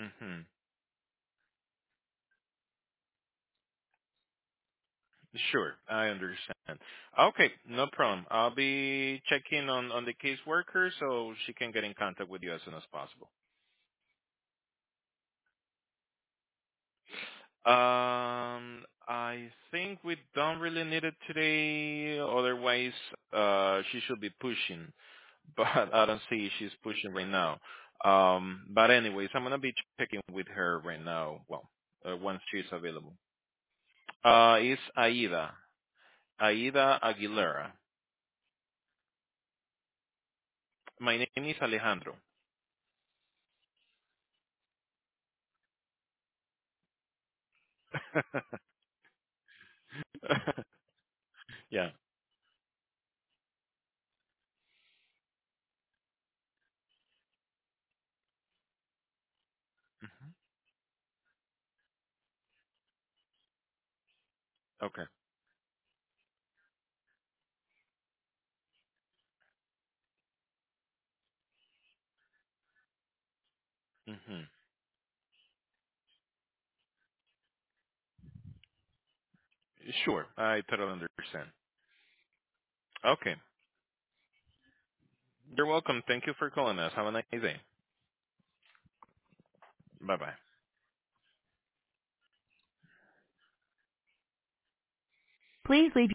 Mm-hmm. Sure, I understand. Okay, no problem. I'll be checking on the caseworker so she can get in contact with you as soon as possible. I think we don't really need it today. Otherwise, she should be pushing, but I don't see she's pushing right now. But anyways, I'm gonna be checking with her right now. Well, once she's available. It's Aida. Aida Aguilera. My name is Alejandro. Yeah. Hmm. Okay. Hmm. Sure. I totally understand. Okay. You're welcome. Thank you for calling us. Have a nice day. Bye bye. Please leave